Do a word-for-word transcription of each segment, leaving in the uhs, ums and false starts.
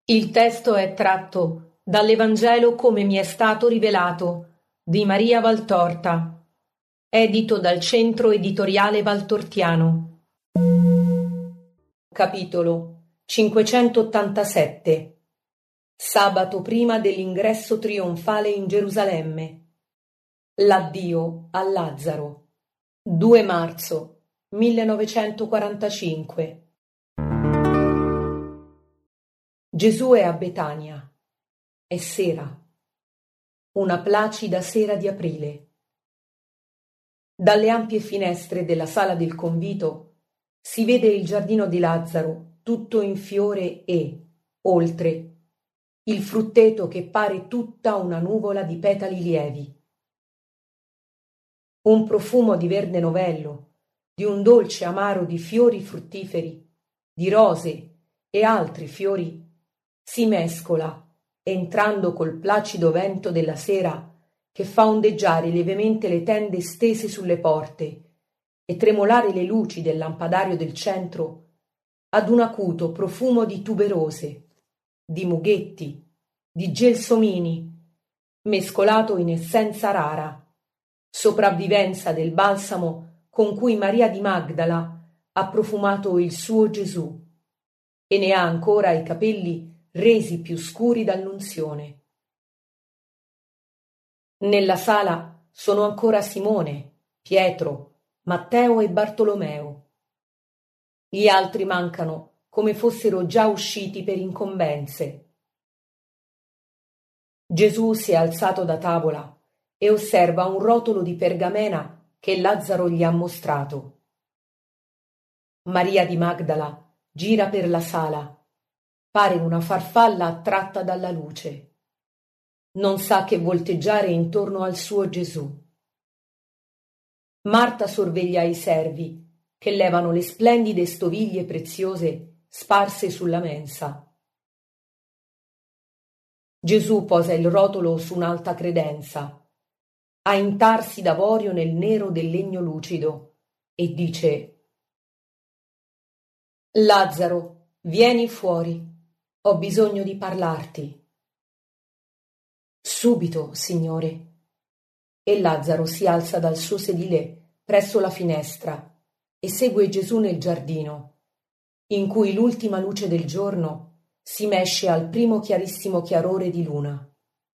Il testo è tratto dall'Evangelo come mi è stato rivelato di Maria Valtorta, edito dal Centro Editoriale Valtortiano. Capitolo cinquecentottantasette. Sabato prima dell'ingresso trionfale in Gerusalemme. L'addio a Lazzaro. due marzo millenovecentoquarantacinque. Gesù è a Betania. È sera. Una placida sera di aprile. Dalle ampie finestre della sala del convito si vede il giardino di Lazzaro tutto in fiore e, oltre, il frutteto che pare tutta una nuvola di petali lievi. Un profumo di verde novello, di un dolce amaro di fiori fruttiferi, di rose e altri fiori si mescola, entrando col placido vento della sera che fa ondeggiare lievemente le tende stese sulle porte e tremolare le luci del lampadario del centro, ad un acuto profumo di tuberose, di mughetti, di gelsomini, mescolato in essenza rara, sopravvivenza del balsamo con cui Maria di Magdala ha profumato il suo Gesù e ne ha ancora i capelli resi più scuri dall'unzione. Nella sala sono ancora Simone, Pietro, Matteo e Bartolomeo. Gli altri mancano come fossero già usciti per incombenze. Gesù si è alzato da tavola e osserva un rotolo di pergamena che Lazzaro gli ha mostrato. Maria di Magdala gira per la sala. Pare una farfalla attratta dalla luce. Non sa che volteggiare intorno al suo Gesù. Marta sorveglia i servi che levano le splendide stoviglie preziose sparse sulla mensa. Gesù posa il rotolo su un'alta credenza, a intarsi d'avorio nel nero del legno lucido, e dice: Lazzaro, vieni fuori. Ho bisogno di parlarti. Subito, Signore. E Lazzaro si alza dal suo sedile presso la finestra e segue Gesù nel giardino, in cui l'ultima luce del giorno si mesce al primo chiarissimo chiarore di luna.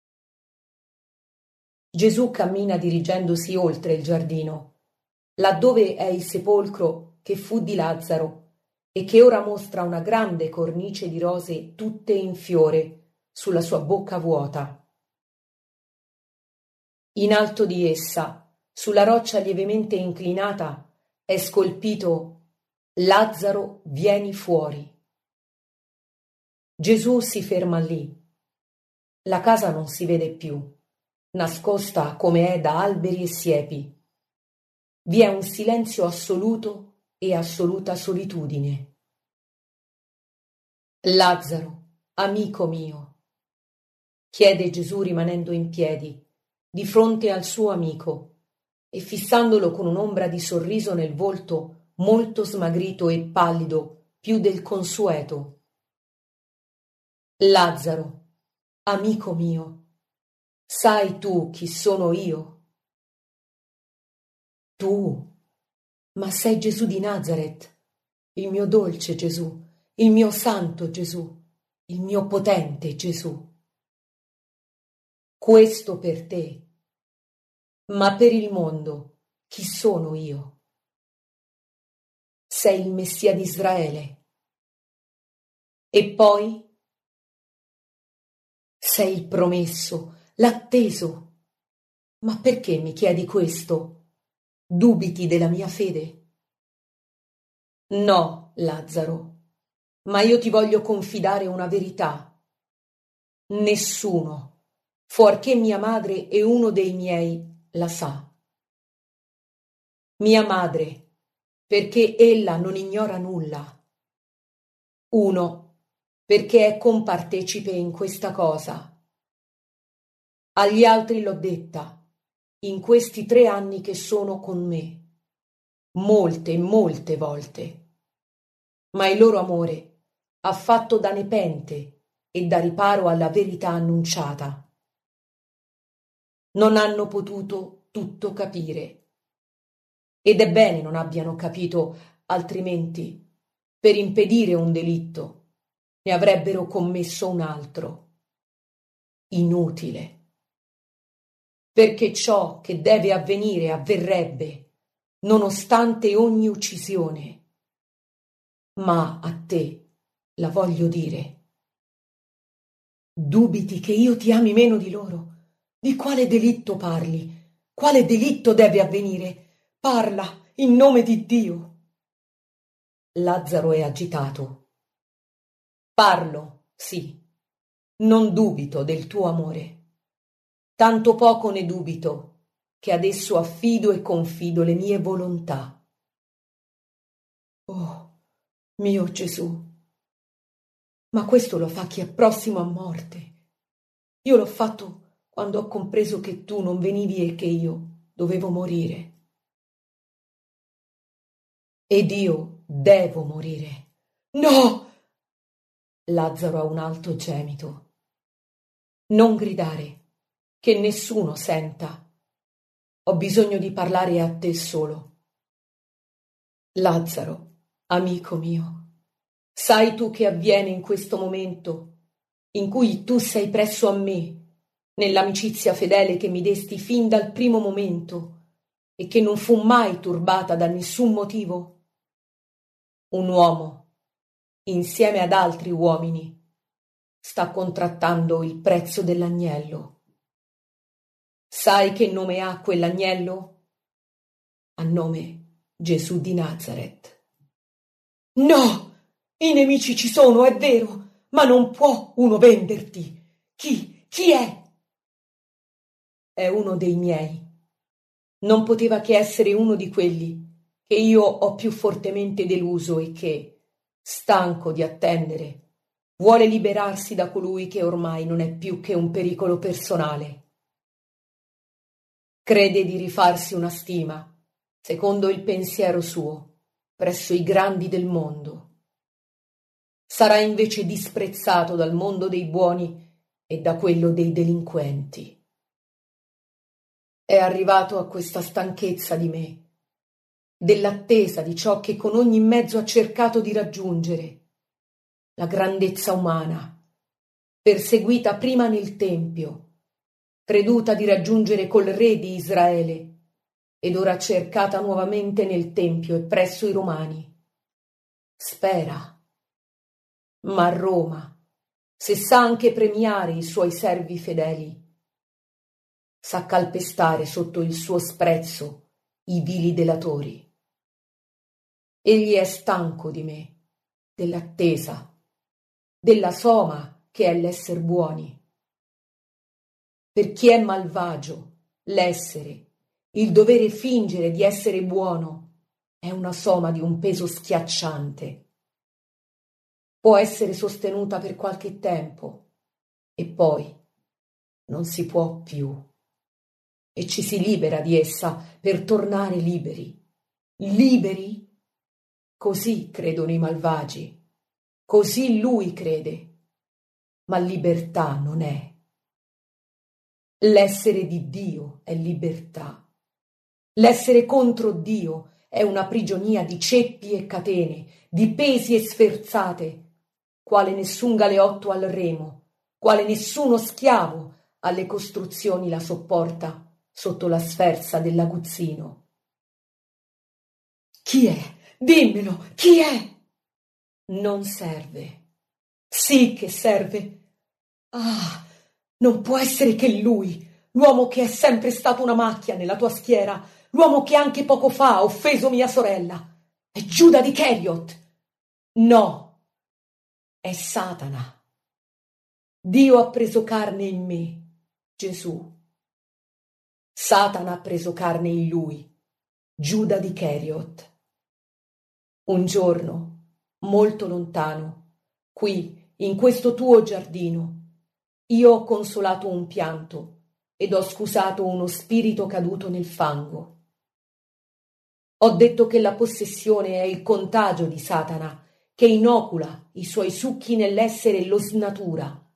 Gesù cammina dirigendosi oltre il giardino, laddove è il sepolcro che fu di Lazzaro e che ora mostra una grande cornice di rose tutte in fiore sulla sua bocca vuota. In alto di essa, sulla roccia lievemente inclinata, è scolpito: Lazzaro, vieni fuori. Gesù si ferma lì. La casa non si vede più, nascosta come è da alberi e siepi. Vi è un silenzio assoluto e assoluta solitudine. Lazzaro, amico mio, chiede Gesù rimanendo in piedi, di fronte al suo amico, e fissandolo con un'ombra di sorriso nel volto molto smagrito e pallido, più del consueto. Lazzaro, amico mio, sai tu chi sono io? Tu, ma sei Gesù di Nazaret, il mio dolce Gesù, il mio santo Gesù, il mio potente Gesù. Questo per te, ma per il mondo chi sono io? Sei il Messia di Israele. E poi sei il promesso, l'atteso. Ma perché mi chiedi questo? Dubiti della mia fede? No, Lazzaro, ma io ti voglio confidare una verità. Nessuno, fuorché mia madre e uno dei miei, la sa. Mia madre, perché ella non ignora nulla. Uno, perché è compartecipe in questa cosa. Agli altri l'ho detta, in questi tre anni che sono con me, molte, molte volte. Ma il loro amore ha fatto da nepente e dà riparo alla verità annunciata. Non hanno potuto tutto capire, ed è bene non abbiano capito, altrimenti, per impedire un delitto, ne avrebbero commesso un altro, inutile. Perché ciò che deve avvenire avverrebbe, nonostante ogni uccisione. Ma a te la voglio dire. Dubiti che io ti ami meno di loro? Di quale delitto parli? Quale delitto deve avvenire? Parla, in nome di Dio. Lazzaro è agitato. Parlo, sì, non dubito del tuo amore. Tanto poco ne dubito che ad esso affido e confido le mie volontà. Oh, mio Gesù, ma questo lo fa chi è prossimo a morte. Io l'ho fatto quando ho compreso che tu non venivi e che io dovevo morire. Ed io devo morire. No! Lazzaro ha un alto gemito. Non gridare, che nessuno senta. Ho bisogno di parlare a te solo. Lazzaro, amico mio, sai tu che avviene in questo momento in cui tu sei presso a me, nell'amicizia fedele che mi desti fin dal primo momento e che non fu mai turbata da nessun motivo? Un uomo, insieme ad altri uomini, sta contrattando il prezzo dell'agnello. Sai che nome ha quell'agnello? Ha nome Gesù di Nazaret. No! I nemici ci sono, è vero, ma non può uno venderti. Chi? Chi è? È uno dei miei. Non poteva che essere uno di quelli che io ho più fortemente deluso e che, stanco di attendere, vuole liberarsi da colui che ormai non è più che un pericolo personale. Crede di rifarsi una stima, secondo il pensiero suo, presso i grandi del mondo. Sarà invece disprezzato dal mondo dei buoni e da quello dei delinquenti. È arrivato a questa stanchezza di me, dell'attesa di ciò che con ogni mezzo ha cercato di raggiungere, la grandezza umana, perseguita prima nel Tempio, creduta di raggiungere col re di Israele, ed ora cercata nuovamente nel Tempio e presso i Romani. Spera, ma Roma, se sa anche premiare i suoi servi fedeli, sa calpestare sotto il suo sprezzo i vili delatori. Egli è stanco di me, dell'attesa, della soma che è l'esser buoni. Per chi è malvagio, l'essere, il dovere fingere di essere buono, è una soma di un peso schiacciante. Può essere sostenuta per qualche tempo e poi non si può più. E ci si libera di essa per tornare liberi. Liberi? Così credono i malvagi. Così lui crede. Ma libertà non è. L'essere di Dio è libertà. L'essere contro Dio è una prigionia di ceppi e catene, di pesi e sferzate, quale nessun galeotto al remo, quale nessuno schiavo alle costruzioni la sopporta sotto la sferza dell'aguzzino. Chi è? Dimmelo, chi è? Non serve. Sì che serve. Ah, non può essere che lui, l'uomo che è sempre stato una macchia nella tua schiera, l'uomo che anche poco fa ha offeso mia sorella. È Giuda di Keriot. No, è Satana. Dio ha preso carne in me, Gesù. Satana ha preso carne in lui, Giuda di Keriot. Un giorno, molto lontano, qui, in questo tuo giardino, io ho consolato un pianto ed ho scusato uno spirito caduto nel fango. Ho detto che la possessione è il contagio di Satana, che inocula i suoi succhi nell'essere e lo snatura,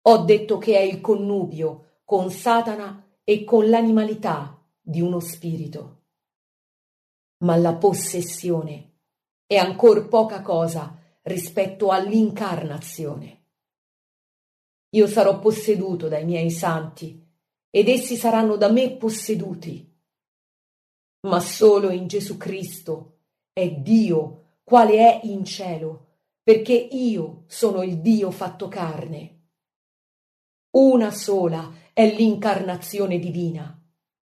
Ho detto che è il connubio con Satana e con l'animalità di uno spirito. Ma la possessione è ancor poca cosa rispetto all'incarnazione. Io sarò posseduto dai miei santi ed essi saranno da me posseduti. Ma solo in Gesù Cristo è Dio quale è in cielo, perché io sono il Dio fatto carne. Una sola è l'incarnazione divina.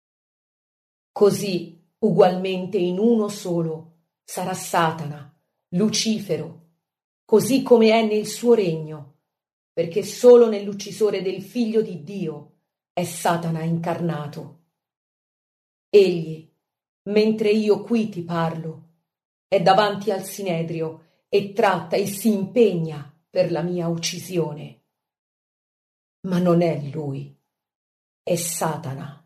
Così, ugualmente in uno solo, sarà Satana, Lucifero, così come è nel suo regno, perché solo nell'uccisore del Figlio di Dio è Satana incarnato. Egli, mentre io qui ti parlo, è davanti al Sinedrio e tratta e si impegna per la mia uccisione. Ma non è lui, è Satana.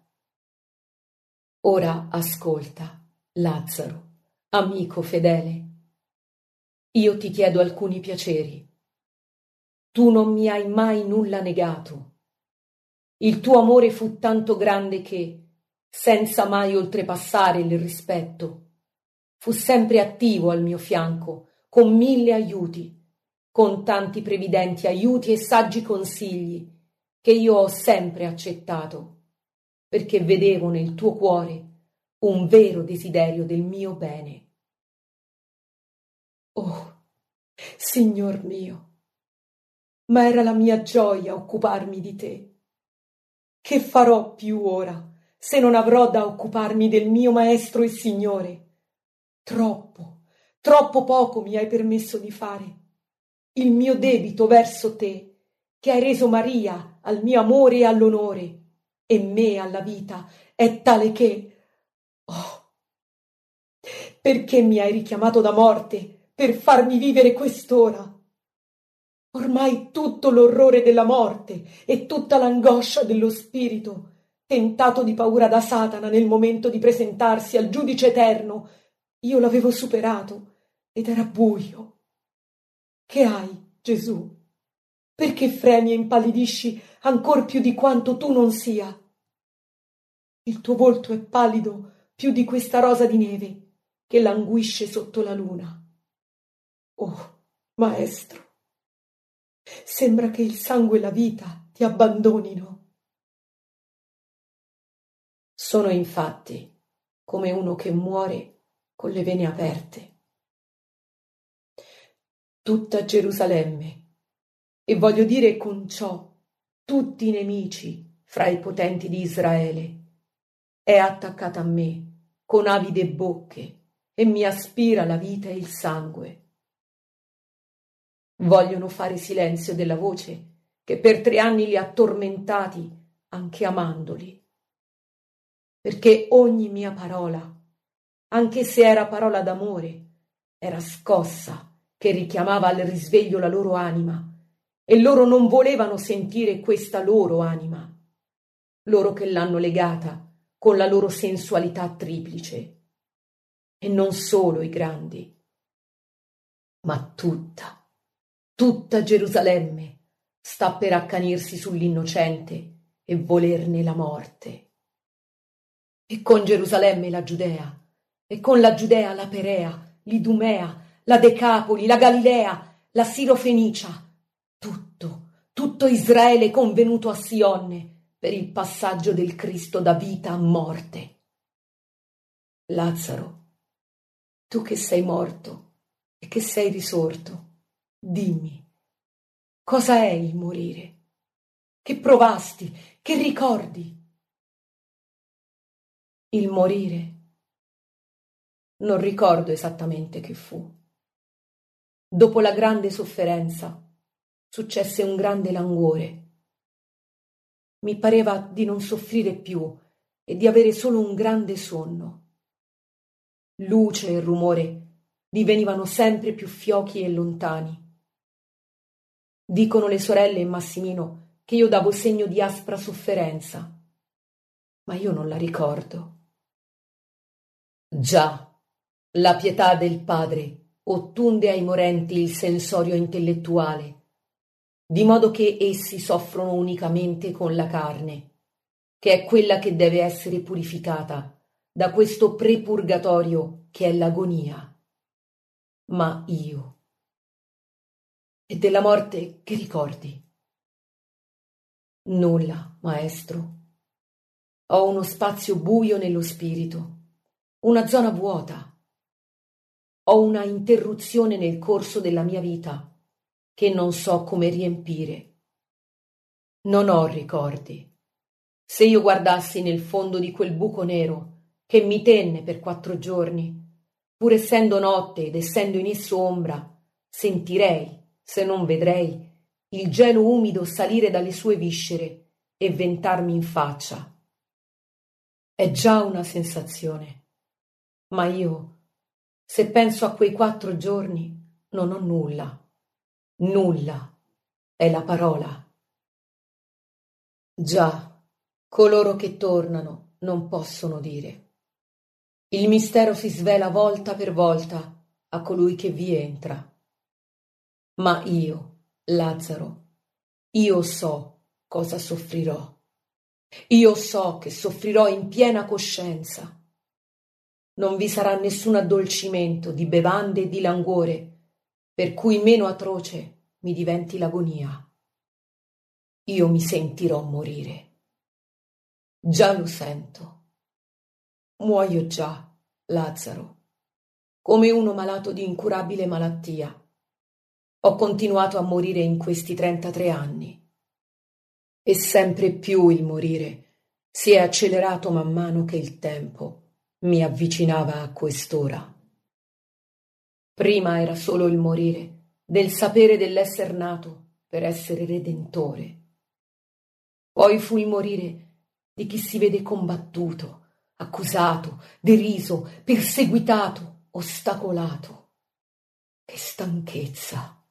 Ora ascolta, Lazzaro, amico fedele. Io ti chiedo alcuni piaceri. Tu non mi hai mai nulla negato. Il tuo amore fu tanto grande che, senza mai oltrepassare il rispetto, fu sempre attivo al mio fianco, con mille aiuti, con tanti previdenti aiuti e saggi consigli, che io ho sempre accettato, perché vedevo nel tuo cuore un vero desiderio del mio bene. Oh, Signor mio, ma era la mia gioia occuparmi di te. Che farò più ora, se non avrò da occuparmi del mio Maestro e Signore? Troppo, troppo poco mi hai permesso di fare. Il mio debito verso te, che hai reso Maria al mio amore e all'onore, e me alla vita, è tale che... Oh, perché mi hai richiamato da morte per farmi vivere quest'ora? Ormai tutto l'orrore della morte e tutta l'angoscia dello spirito, tentato di paura da Satana nel momento di presentarsi al giudice eterno, io l'avevo superato ed era buio. Che hai, Gesù? Perché fremi e impallidisci ancor più di quanto tu non sia? Il tuo volto è pallido più di questa rosa di neve che languisce sotto la luna. Oh, Maestro, sembra che il sangue e la vita ti abbandonino. Sono infatti come uno che muore con le vene aperte. Tutta Gerusalemme, e voglio dire con ciò tutti i nemici fra i potenti di Israele, è attaccata a me con avide bocche e mi aspira la vita e il sangue. Vogliono fare silenzio della voce che per tre anni li ha tormentati anche amandoli, perché ogni mia parola, anche se era parola d'amore, era scossa che richiamava al risveglio la loro anima, e loro non volevano sentire questa loro anima, loro che l'hanno legata con la loro sensualità triplice. E non solo i grandi, ma tutta, tutta Gerusalemme sta per accanirsi sull'innocente e volerne la morte. E con Gerusalemme la Giudea, e con la Giudea la Perea, l'Idumea, la Decapoli, la Galilea, la Sirofenicia, tutto, tutto Israele convenuto a Sionne per il passaggio del Cristo da vita a morte. Lazzaro, tu che sei morto e che sei risorto, dimmi, cosa è il morire? Che provasti, che ricordi? Il morire? Non ricordo esattamente che fu. Dopo la grande sofferenza successe un grande languore. Mi pareva di non soffrire più e di avere solo un grande sonno. Luce e rumore divenivano sempre più fiochi e lontani. Dicono le sorelle e Massimino che io davo segno di aspra sofferenza, ma io non la ricordo. Già, la pietà del padre ottunde ai morenti il sensorio intellettuale, di modo che essi soffrono unicamente con la carne, che è quella che deve essere purificata da questo prepurgatorio che è l'agonia. Ma io, e della morte che ricordi? Nulla, maestro. Ho uno spazio buio nello spirito, una zona vuota. Ho una interruzione nel corso della mia vita che non so come riempire. Non ho ricordi. Se io guardassi nel fondo di quel buco nero che mi tenne per quattro giorni, pur essendo notte ed essendo in esso ombra, sentirei, se non vedrei, il gelo umido salire dalle sue viscere e ventarmi in faccia. È già una sensazione, ma io, se penso a quei quattro giorni, non ho nulla. Nulla è la parola. Già, coloro che tornano non possono dire. Il mistero si svela volta per volta a colui che vi entra. Ma io, Lazzaro, io so cosa soffrirò. Io so che soffrirò in piena coscienza. Non vi sarà nessun addolcimento di bevande e di languore, per cui meno atroce mi diventi l'agonia. Io mi sentirò morire. Già lo sento. Muoio già, Lazzaro, come uno malato di incurabile malattia. Ho continuato a morire in questi trentatré anni. E sempre più il morire si è accelerato man mano che il tempo mi avvicinava a quest'ora. Prima era solo il morire del sapere dell'esser nato per essere redentore. Poi fu il morire di chi si vede combattuto, accusato, deriso, perseguitato, ostacolato. Che stanchezza!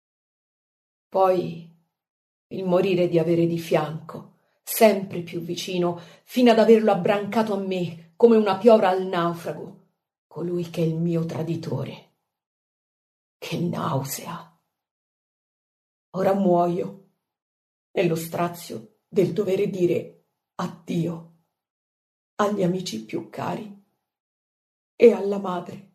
Poi il morire di avere di fianco, sempre più vicino, fino ad averlo abbrancato a me come una piovra al naufrago, colui che è il mio traditore. Che nausea! Ora muoio nello strazio del dovere dire addio agli amici più cari e alla madre.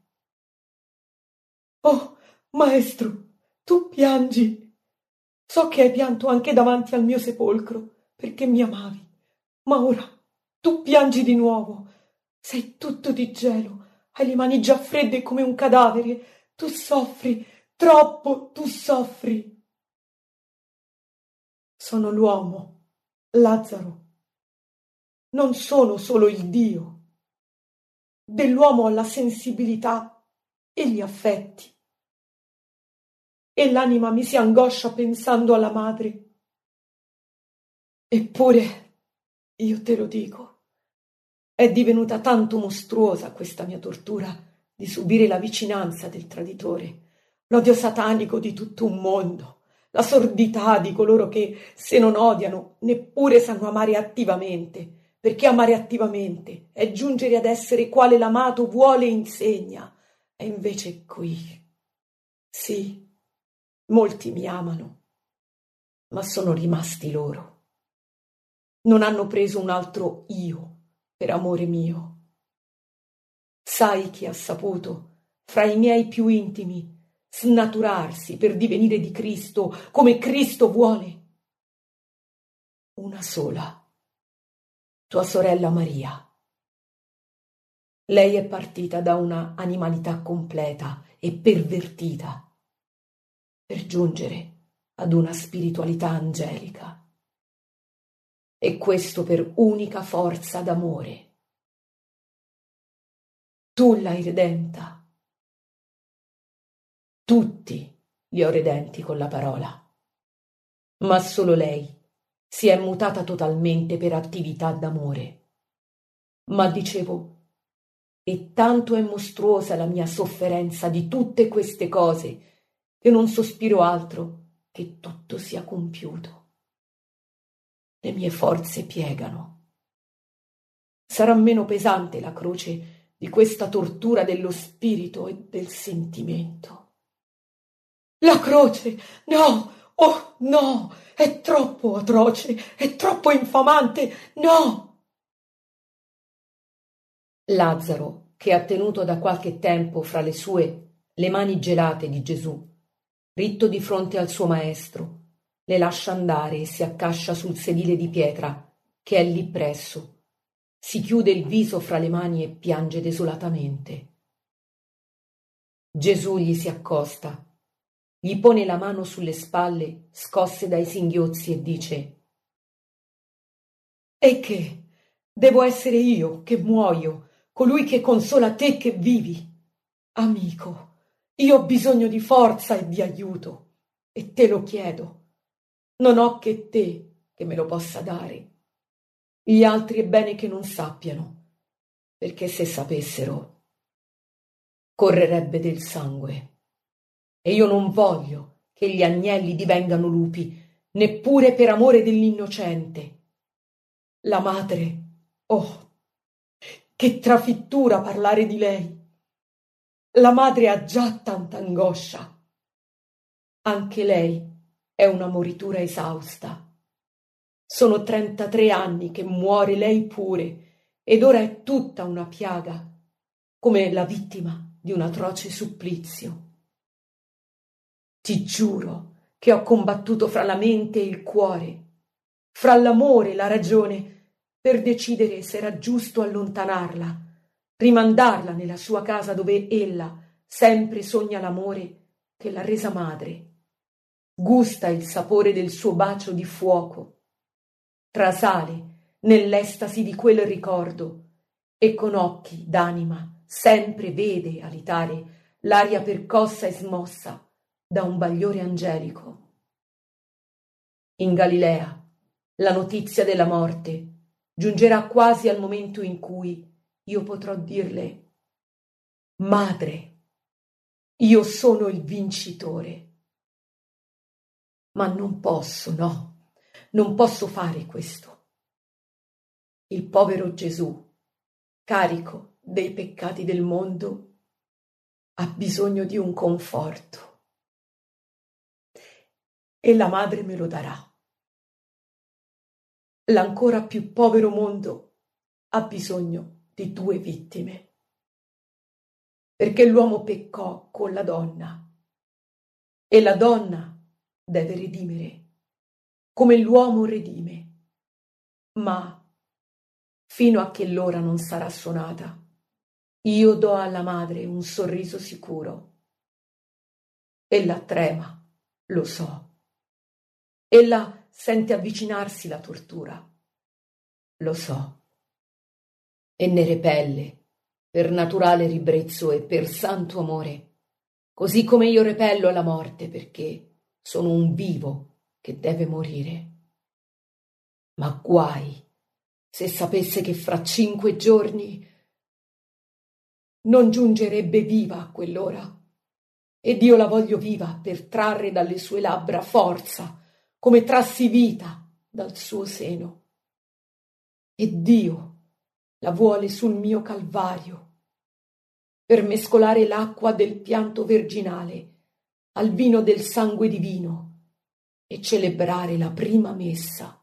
Oh, maestro, tu piangi! So che hai pianto anche davanti al mio sepolcro, perché mi amavi, ma ora tu piangi di nuovo. Sei tutto di gelo, hai le mani già fredde come un cadavere. Tu soffri, troppo tu soffri. Sono l'uomo, Lazzaro. Non sono solo il Dio. Dell'uomo ho la sensibilità e gli affetti. E l'anima mi si angoscia pensando alla madre. Eppure, io te lo dico, è divenuta tanto mostruosa questa mia tortura di subire la vicinanza del traditore, l'odio satanico di tutto un mondo, la sordità di coloro che, se non odiano, neppure sanno amare attivamente, perché amare attivamente è giungere ad essere quale l'amato vuole e insegna, e invece qui, sì, molti mi amano, ma sono rimasti loro. Non hanno preso un altro io per amore mio. Sai chi ha saputo, fra i miei più intimi, snaturarsi per divenire di Cristo come Cristo vuole? Una sola, tua sorella Maria. Lei è partita da una animalità completa e pervertita per giungere ad una spiritualità angelica. E questo per unica forza d'amore. Tu l'hai redenta. Tutti li ho redenti con la parola. Ma solo lei si è mutata totalmente per attività d'amore. Ma dicevo, e tanto è mostruosa la mia sofferenza di tutte queste cose che non sospiro altro che tutto sia compiuto. Le mie forze piegano. Sarà meno pesante la croce di questa tortura dello spirito e del sentimento. La croce! No! Oh, no! È troppo atroce! È troppo infamante! No!» Lazzaro, che ha tenuto da qualche tempo fra le sue le mani gelate di Gesù, ritto di fronte al suo maestro, le lascia andare e si accascia sul sedile di pietra che è lì presso, si chiude il viso fra le mani e piange desolatamente. Gesù gli si accosta, gli pone la mano sulle spalle scosse dai singhiozzi e dice: «E che? Devo essere io che muoio, colui che consola te che vivi? Amico, io ho bisogno di forza e di aiuto, e te lo chiedo. Non ho che te che me lo possa dare. Gli altri è bene che non sappiano, perché se sapessero correrebbe del sangue. E io non voglio che gli agnelli divengano lupi, neppure per amore dell'innocente. La madre, oh, che trafittura parlare di lei! La madre ha già tanta angoscia. Anche lei è una moritura esausta. Sono trentatré anni che muore lei pure, ed ora è tutta una piaga, come la vittima di un atroce supplizio. Ti giuro che ho combattuto fra la mente e il cuore, fra l'amore e la ragione, per decidere se era giusto allontanarla, rimandarla nella sua casa dove ella sempre sogna l'amore che l'ha resa madre, gusta il sapore del suo bacio di fuoco, trasale nell'estasi di quel ricordo e con occhi d'anima sempre vede alitare l'aria percossa e smossa da un bagliore angelico. In Galilea la notizia della morte giungerà quasi al momento in cui io potrò dirle: «Madre, io sono il vincitore». Ma non posso, no, non posso fare questo. Il povero Gesù, carico dei peccati del mondo, ha bisogno di un conforto. E la madre me lo darà. L'ancora più povero mondo ha bisogno di due vittime, perché l'uomo peccò con la donna e la donna deve redimere come l'uomo redime, ma fino a che l'ora non sarà suonata io do alla madre un sorriso sicuro. Ella trema, lo so, ella sente avvicinarsi la tortura, lo so, e ne repelle per naturale ribrezzo e per santo amore, così come io repello la morte perché sono un vivo che deve morire. Ma guai se sapesse che fra cinque giorni non giungerebbe viva a quell'ora, ed io la voglio viva per trarre dalle sue labbra forza, come trassi vita dal suo seno. E Dio la vuole sul mio calvario, per mescolare l'acqua del pianto virginale al vino del sangue divino e celebrare la prima messa.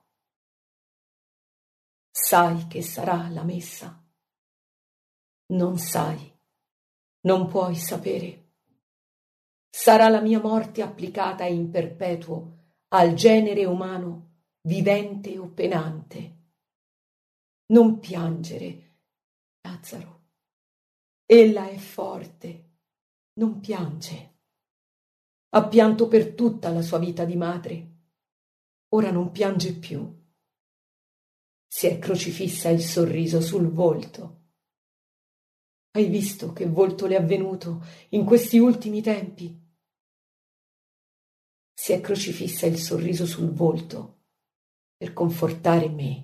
Sai che sarà la messa? Non sai, non puoi sapere. Sarà la mia morte applicata in perpetuo al genere umano, vivente o penante. Non piangere, Lazzaro. Ella è forte, non piange. Ha pianto per tutta la sua vita di madre. Ora non piange più. Si è crocifissa il sorriso sul volto. Hai visto che volto le è venuto in questi ultimi tempi? Si è crocifissa il sorriso sul volto per confortare me.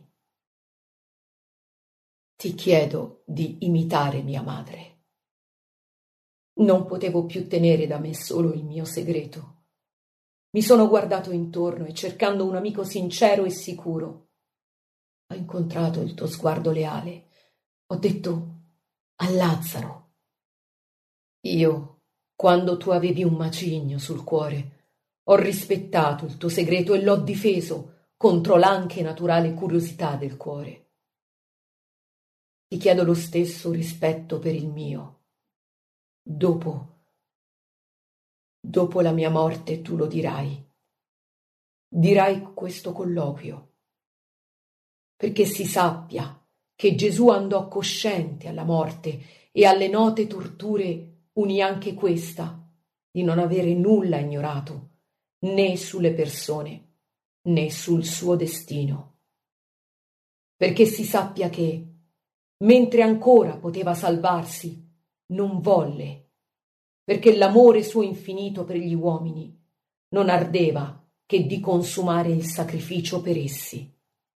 Ti chiedo di imitare mia madre. Non potevo più tenere da me solo il mio segreto. Mi sono guardato intorno e cercando un amico sincero e sicuro, ho incontrato il tuo sguardo leale. Ho detto a Lazzaro: io, quando tu avevi un macigno sul cuore, Ho rispettato il tuo segreto e l'ho difeso contro l'anche naturale curiosità del cuore. Ti chiedo lo stesso rispetto per il mio. Dopo, dopo la mia morte tu lo dirai. Dirai questo colloquio, perché si sappia che Gesù andò cosciente alla morte e alle note torture unì anche questa, di non avere nulla ignorato, né sulle persone, né sul suo destino. Perché si sappia che, mentre ancora poteva salvarsi, non volle, perché l'amore suo infinito per gli uomini non ardeva che di consumare il sacrificio per essi.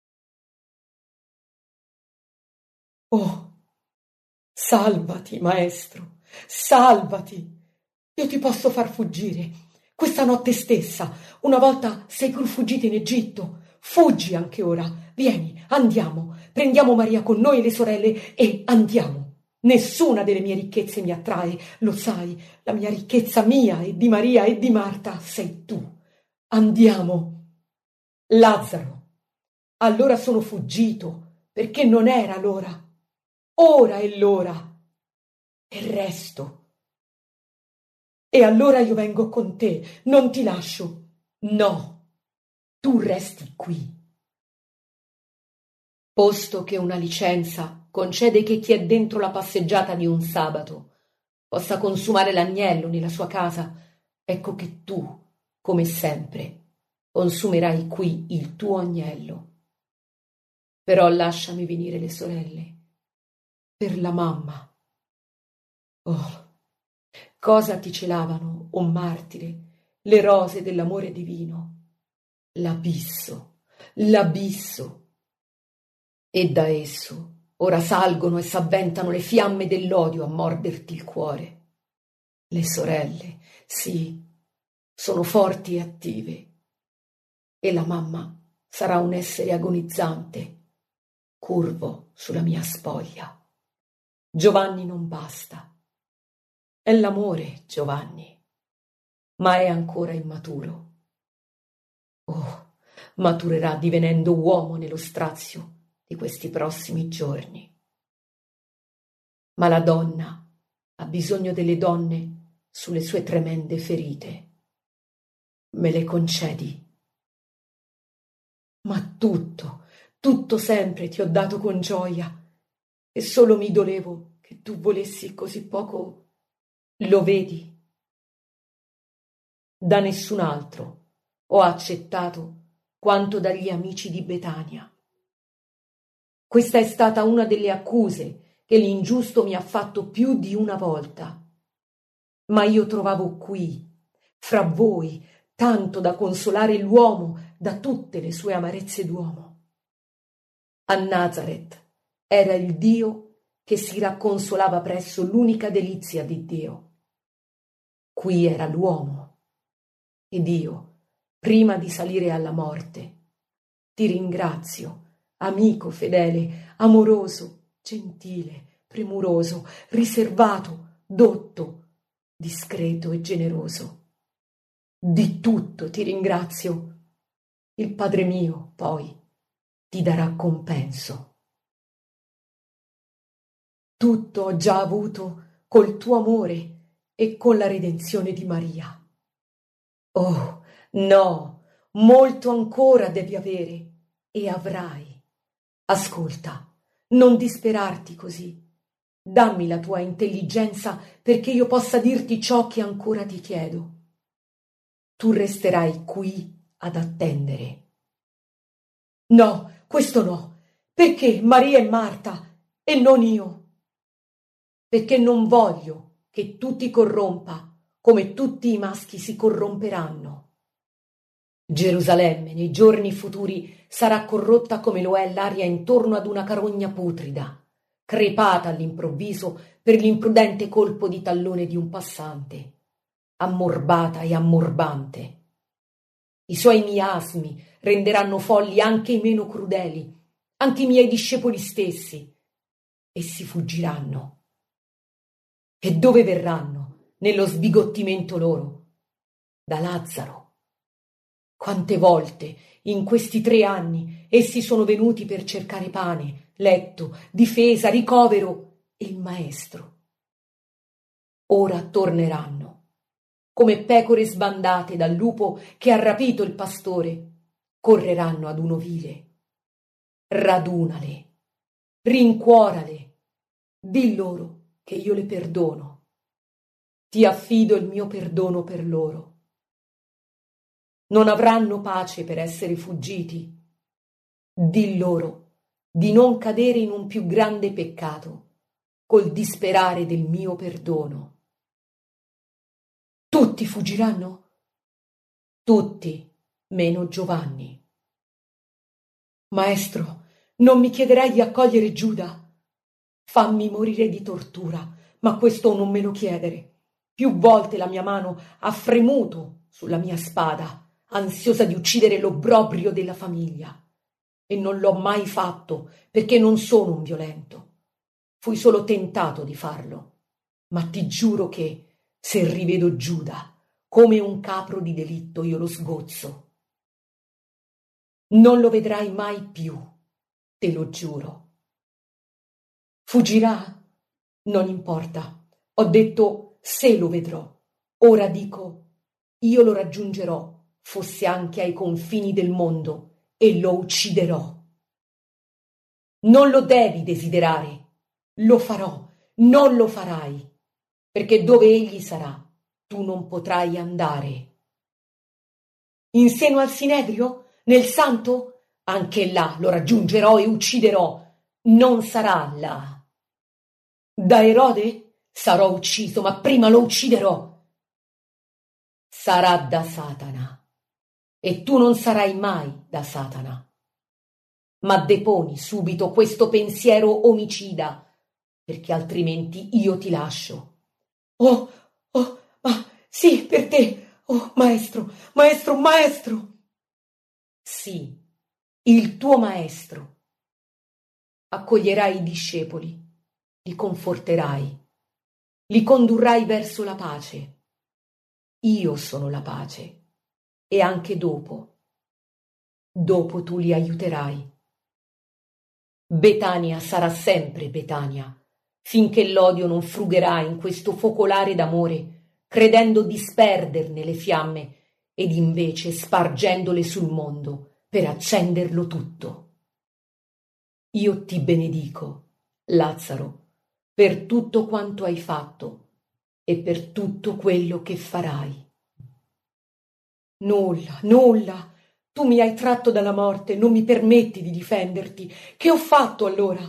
Oh, salvati, maestro, salvati! Io ti posso far fuggire. Questa notte stessa, una volta sei pur fuggita in Egitto. Fuggi anche ora. Vieni, andiamo. Prendiamo Maria con noi e le sorelle e andiamo. Nessuna delle mie ricchezze mi attrae, lo sai. La mia ricchezza mia e di Maria e di Marta sei tu. Andiamo. Lazzaro, allora sono fuggito, perché non era l'ora. Ora è l'ora. E resto. E allora io vengo con te, non ti lascio. No, tu resti qui. Posto che una licenza concede che chi è dentro la passeggiata di un sabato possa consumare l'agnello nella sua casa, ecco che tu, come sempre, consumerai qui il tuo agnello. Però lasciami venire le sorelle, per la mamma. Oh, cosa ti celavano, o martire, le rose dell'amore divino? L'abisso, l'abisso. E da esso ora salgono e s'avventano le fiamme dell'odio a morderti il cuore. Le sorelle, sì, sono forti e attive. E la mamma sarà un essere agonizzante, curvo sulla mia spoglia. Giovanni non basta. È l'amore, Giovanni, ma è ancora immaturo. Oh, maturerà divenendo uomo nello strazio di questi prossimi giorni. Ma la donna ha bisogno delle donne sulle sue tremende ferite. Me le concedi? Ma tutto, tutto sempre ti ho dato con gioia, e solo mi dolevo che tu volessi così poco. Lo vedi? Da nessun altro ho accettato quanto dagli amici di Betania. Questa è stata una delle accuse che l'ingiusto mi ha fatto più di una volta. Ma io trovavo qui, fra voi, tanto da consolare l'uomo da tutte le sue amarezze d'uomo. A Nazaret era il Dio che si racconsolava presso l'unica delizia di Dio. Qui era l'uomo. Ed io, prima di salire alla morte, ti ringrazio, amico fedele, amoroso, gentile, premuroso, riservato, dotto, discreto e generoso. Di tutto ti ringrazio. Il Padre mio, poi, ti darà compenso. Tutto ho già avuto col tuo amore e con la redenzione di Maria. Oh, no, molto ancora devi avere e avrai. Ascolta, non disperarti così. Dammi la tua intelligenza perché io possa dirti ciò che ancora ti chiedo. Tu resterai qui ad attendere. No, questo no. Perché Maria e Marta e non io? Perché non voglio che tu ti corrompa come tutti i maschi si corromperanno. Gerusalemme nei giorni futuri sarà corrotta come lo è l'aria intorno ad una carogna putrida, crepata all'improvviso per l'imprudente colpo di tallone di un passante, ammorbata e ammorbante. I suoi miasmi renderanno folli anche i meno crudeli, anche i miei discepoli stessi, e si fuggiranno. E dove verranno? Nello sbigottimento loro? Da Lazzaro, Quante volte in questi tre anni essi sono venuti per cercare pane, letto, difesa, ricovero e il maestro. Ora torneranno, come pecore sbandate dal lupo che ha rapito il pastore, correranno ad un ovile. Radunale, rincuorale, di loro che io le perdono. Ti affido il mio perdono per loro. Non avranno pace per essere fuggiti. Di loro di non cadere in un più grande peccato, col disperare del mio perdono. Tutti fuggiranno? Tutti, meno Giovanni. Maestro, non mi chiederai di accogliere Giuda? Fammi morire di tortura, ma questo non me lo chiedere. Più volte la mia mano ha fremuto sulla mia spada, ansiosa di uccidere l'obbrobrio della famiglia. E non l'ho mai fatto, perché non sono un violento. Fui solo tentato di farlo. Ma ti giuro che, se rivedo Giuda, come un capro di delitto io lo sgozzo. Non lo vedrai mai più, te lo giuro. Fuggirà? Non importa. Ho detto se lo vedrò. Ora dico, io lo raggiungerò, fosse anche ai confini del mondo, e lo ucciderò. Non lo devi desiderare. Lo farò, non lo farai, perché dove egli sarà, tu non potrai andare. In seno al Sinedrio? Nel Santo? Anche là lo raggiungerò e ucciderò. Non sarà là. Da Erode? Sarò ucciso, ma prima lo ucciderò. Sarà da Satana, e tu non sarai mai da Satana. Ma deponi subito questo pensiero omicida, perché altrimenti io ti lascio. Oh, oh, ma sì, per te, oh, maestro, maestro, maestro. Sì, il tuo maestro. Accoglierai i discepoli, li conforterai, li condurrai verso la pace. Io sono la pace, e anche dopo, dopo tu li aiuterai. Betania sarà sempre Betania, finché l'odio non frugherà in questo focolare d'amore, credendo di sperderne le fiamme ed invece spargendole sul mondo per accenderlo tutto. Io ti benedico, Lazzaro, per tutto quanto hai fatto e per tutto quello che farai. Nulla, nulla. Tu mi hai tratto dalla morte, non mi permetti di difenderti. Che ho fatto allora?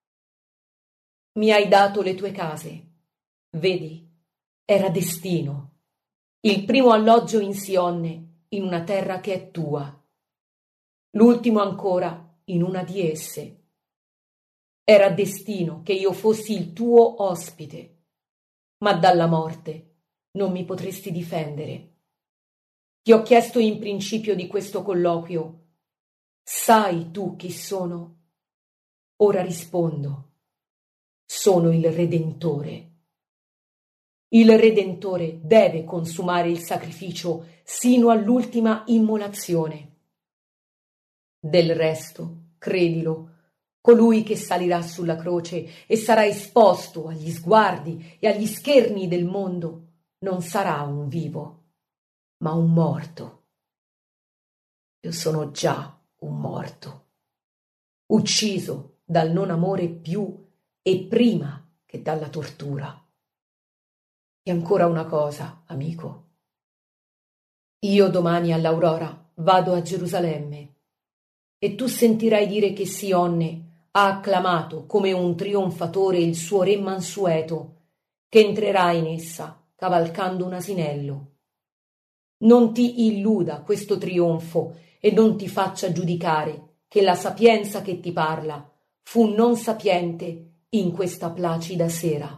Mi hai dato le tue case. Vedi, era destino. Il primo alloggio in Sionne, in una terra che è tua. L'ultimo ancora, in una di esse. Era destino che io fossi il tuo ospite, ma dalla morte non mi potresti difendere. Ti ho chiesto in principio di questo colloquio, sai tu chi sono? Ora rispondo, sono il Redentore. Il Redentore deve consumare il sacrificio sino all'ultima immolazione. Del resto, credilo, colui che salirà sulla croce e sarà esposto agli sguardi e agli scherni del mondo non sarà un vivo, ma un morto. Io sono già un morto, ucciso dal non amore più e prima che dalla tortura. E ancora una cosa, amico. Io domani all'aurora vado a Gerusalemme e tu sentirai dire che Sionne ha acclamato come un trionfatore il suo re mansueto, che entrerà in essa cavalcando un asinello. Non ti illuda questo trionfo e non ti faccia giudicare che la sapienza che ti parla fu non sapiente in questa placida sera.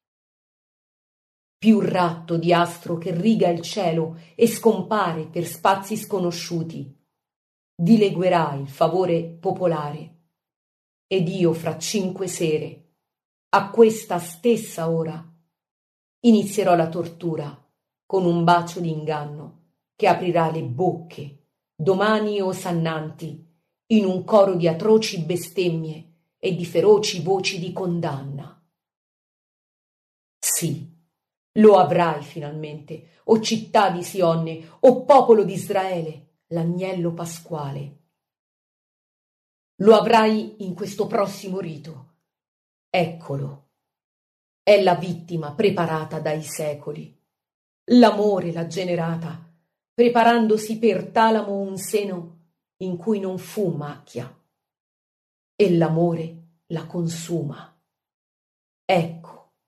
Più ratto di astro che riga il cielo e scompare per spazi sconosciuti, dileguerà il favore popolare. Ed io fra cinque sere, a questa stessa ora, inizierò la tortura con un bacio d'inganno che aprirà le bocche domani osannanti, in un coro di atroci bestemmie e di feroci voci di condanna. Sì, lo avrai finalmente, o città di Sionne, o popolo di Israele, l'agnello pasquale. Lo avrai in questo prossimo rito. Eccolo. È la vittima preparata dai secoli. L'amore l'ha generata, preparandosi per talamo un seno in cui non fu macchia. E l'amore la consuma. Ecco,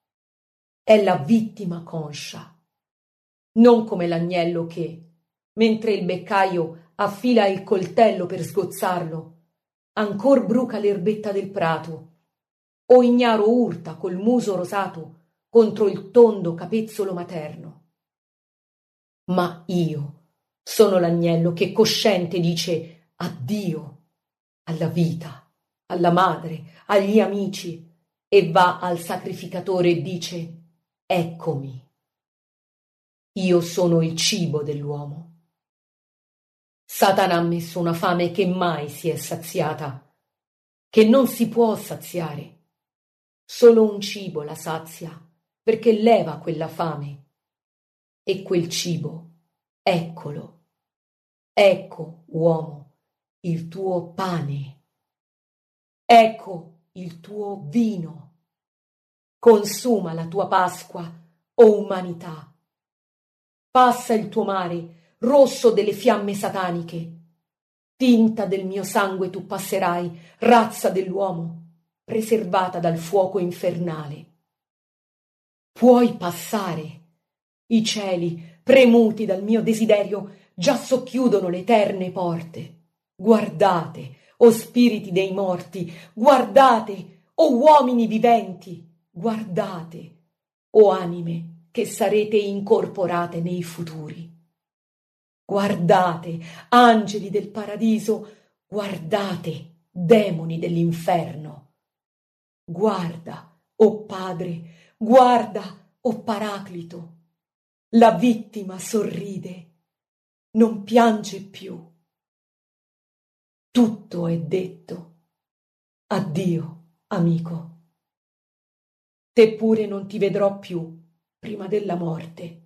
è la vittima conscia, non come l'agnello che, mentre il beccaio affila il coltello per sgozzarlo, ancor bruca l'erbetta del prato, o ignaro urta col muso rosato contro il tondo capezzolo materno. Ma io sono l'agnello che cosciente dice addio alla vita, alla madre, agli amici, e va al sacrificatore e dice eccomi. Io sono il cibo dell'uomo. Satana ha messo una fame che mai si è saziata, che non si può saziare. Solo un cibo la sazia, perché leva quella fame. E quel cibo, eccolo. Ecco, uomo, il tuo pane. Ecco il tuo vino. Consuma la tua Pasqua, o umanità. Passa il tuo mare, rosso delle fiamme sataniche. Tinta del mio sangue tu passerai, razza dell'uomo, preservata dal fuoco infernale. Puoi passare. I cieli, premuti dal mio desiderio, già socchiudono le eterne porte. Guardate, o spiriti dei morti, guardate, o uomini viventi, guardate, o anime che sarete incorporate nei futuri. Guardate, angeli del paradiso, guardate, demoni dell'inferno. Guarda, o Padre, guarda, o Paraclito. La vittima sorride, non piange più. Tutto è detto. Addio, amico. Te pure non ti vedrò più prima della morte.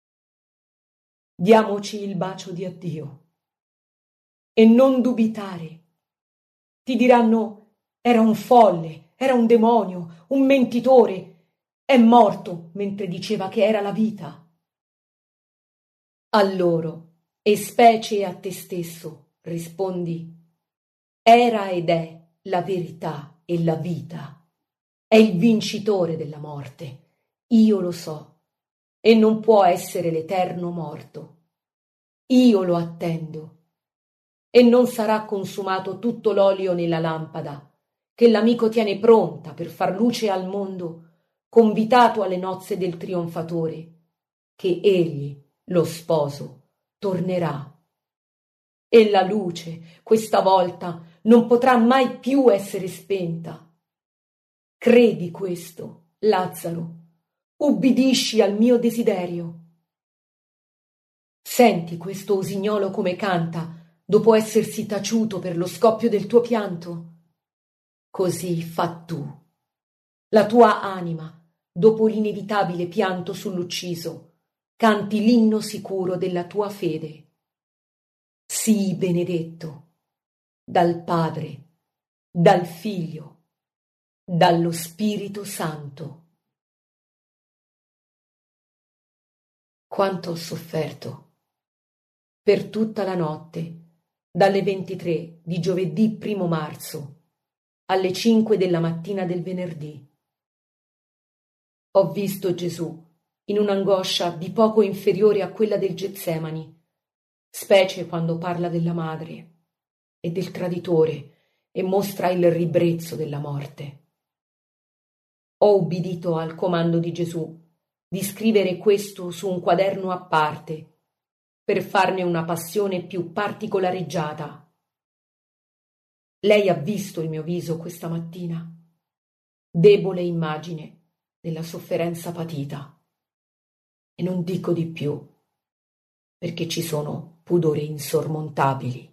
Diamoci il bacio di addio. E non dubitare. Ti diranno, era un folle, era un demonio, un mentitore. È morto mentre diceva che era la vita. A loro, e specie a te stesso, rispondi, era ed è la verità e la vita. È il vincitore della morte. Io lo so, e non può essere l'eterno morto. Io lo attendo. E non sarà consumato tutto l'olio nella lampada, che l'amico tiene pronta per far luce al mondo, convitato alle nozze del trionfatore, che egli, lo sposo, tornerà. E la luce, questa volta, non potrà mai più essere spenta. Credi questo, Lazzaro, ubbidisci al mio desiderio. Senti questo usignolo come canta, dopo essersi taciuto per lo scoppio del tuo pianto? Così fa tu. La tua anima, dopo l'inevitabile pianto sull'ucciso, canti l'inno sicuro della tua fede. Sii benedetto dal Padre, dal Figlio, dallo Spirito Santo. Quanto ho sofferto per tutta la notte, dalle ventitré di giovedì primo marzo alle cinque della mattina del venerdì. Ho visto Gesù in un'angoscia di poco inferiore a quella del Getsemani, specie quando parla della madre e del traditore e mostra il ribrezzo della morte. Ho ubbidito al comando di Gesù di scrivere questo su un quaderno a parte, per farne una passione più particolareggiata. Lei ha visto il mio viso questa mattina, debole immagine della sofferenza patita. E non dico di più. perché ci sono pudori insormontabili.